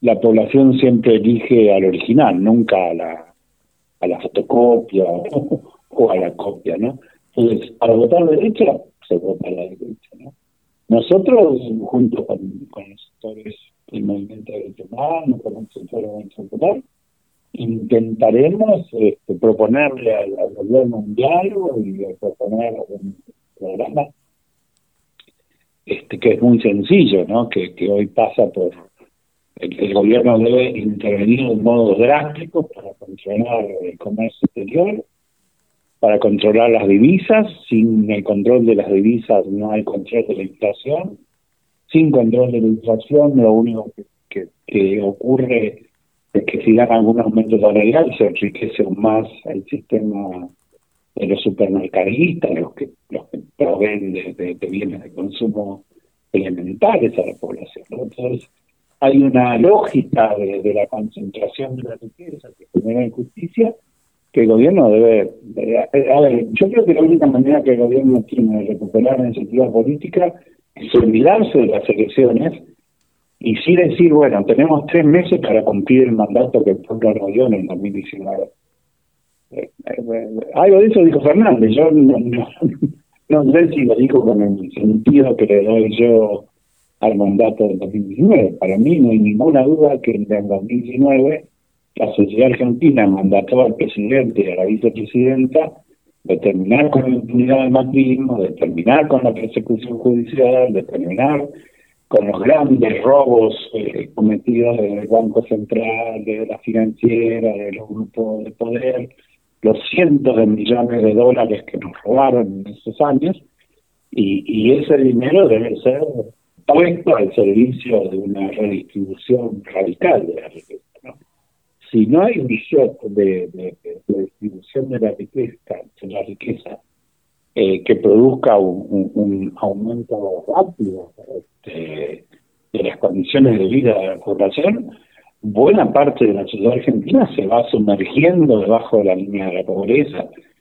la población siempre elige al original, nunca a la fotocopia o a la copia, ¿no? Entonces, para votar derecha, se vota a la derecha, ¿no? Nosotros, junto con los sectores del movimiento de derechos humanos, con el sector popular, intentaremos proponerle al gobierno un diálogo y proponer un programa que es muy sencillo, ¿no? Que hoy pasa por el gobierno debe intervenir de modo drástico para controlar el comercio exterior, para controlar las divisas. Sin el control de las divisas no hay control de la inflación. Sin control de la inflación, lo único que ocurre es que si dan algún aumento salarial se enriquece aún más el sistema de los supermercadistas, los que proveen de bienes de consumo elementales a la población, ¿no? Entonces, hay una lógica de la concentración de la riqueza que genera injusticia que el gobierno debe... A ver, yo creo que la única manera que el gobierno tiene de recuperar la iniciativa política es olvidarse de las elecciones y sí decir, bueno, tenemos 3 meses para cumplir el mandato que el pueblo nos dio en el 2019. Algo de eso dijo Fernández. Yo no sé si lo dijo con el sentido que le doy yo al mandato del 2019. Para mí no hay ninguna duda que en el 2019 la sociedad argentina mandató al presidente y a la vicepresidenta de terminar con la impunidad del macrismo, de terminar con la persecución judicial, de terminar con los grandes robos cometidos del Banco Central, de la financiera, de los grupos de poder, los cientos de millones de dólares que nos robaron en esos años, y ese dinero debe ser puesto al servicio de una redistribución radical de la riqueza, ¿no? Si no hay visión de distribución de la riqueza que produzca un aumento rápido de las condiciones de vida de la población, buena parte de la sociedad argentina se va sumergiendo debajo de la línea de la pobreza